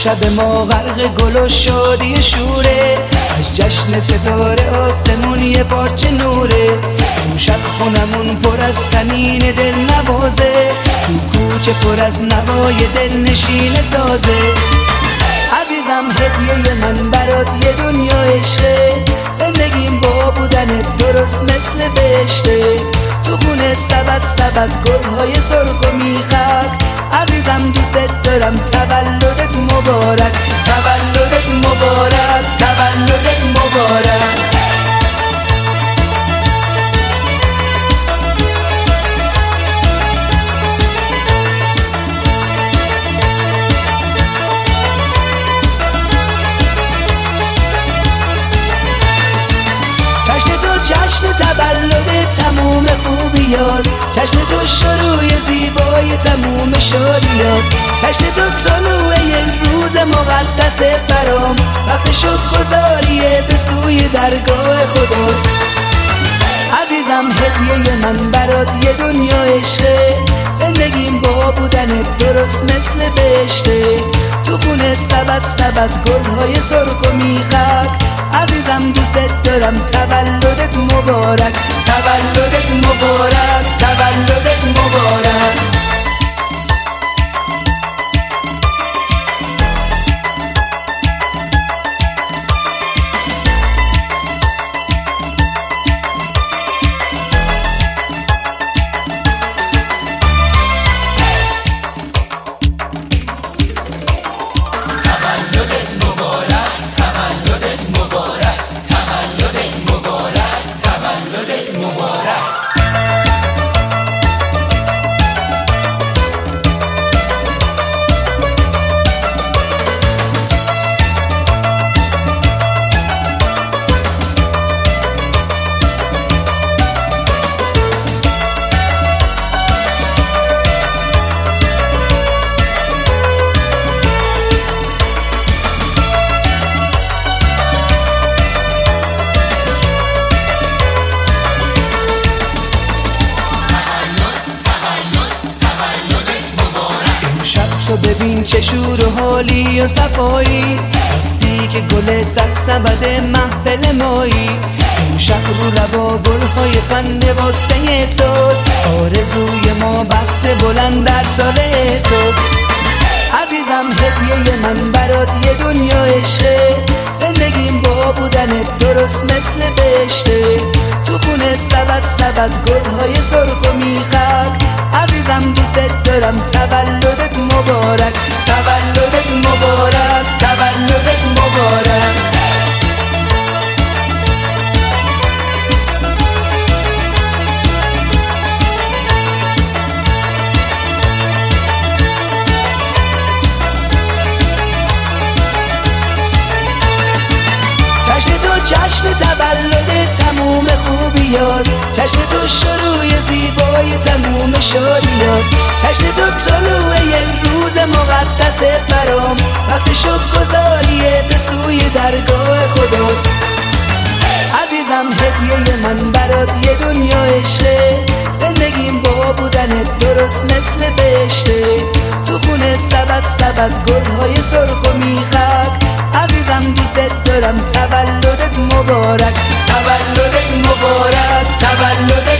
شب ما غرق گل و شادی شوره، از جشن ستاره آسمون یه پاچه نوره. امشب خونمون پر از طنین دل نوازه، تو کوچه پر از نوای دل نشین سازه. عزیزم هدیه من برات یه دنیا عشقه، زندگیم با بودنت درست مثل بهشته. تو خونه سبد گلهای سرخ و میخک، عزیزم دوست دارم تولدت مبارک، تولدت مبارک، تولدت مبارک. جشن تولد تموم خوبیاست، جشن تو شروع زیبای تموم شادیاست، جشن تو طلوع روز مقدس برام، وقت شکرگزاریه به سوی درگاه خداست. عزیزم هدیه من برات یه دنیا عشقه، زندگیم با بودنت درست مثل بهشته. تو خونه سبد گلهای سرخ و میخک، عزیزم دوست دارم تولدت مبارک، تولدت مبارک، تولدت مبارک. ببین چه شور و حالی و صفایی، راستی که گل سبد محفل مایی. امشب رو لبا گلهای خنده واسه توست، آرزوی ما بخت بلند در سال توست. عزیزم هدیه من برات یه دنیا عشقه، زندگیم با بودنت درست مثل بهشته. تو خونه سبد گلهای سرخ و میخک، عزیزم دوست دارم تولدت مبارک، تولدت مبارک، تولدت مبارک. جشن تولد تموم خوبیاست، جشن تو شروع زیبای تموم شادیاست، جشن تو طلوع روز مقدس برام، وقت شکرگزاریه به سوی درگاه خداست. عزیزم هدیه من برات یه دنیا عشقه، زندگیم با بودنت درست مثل بهشته. تو خونه سبد گلهای سرخ و میخک، عزیزم دوست دارم تولدت مبارک، تولدت مبارک، تولدت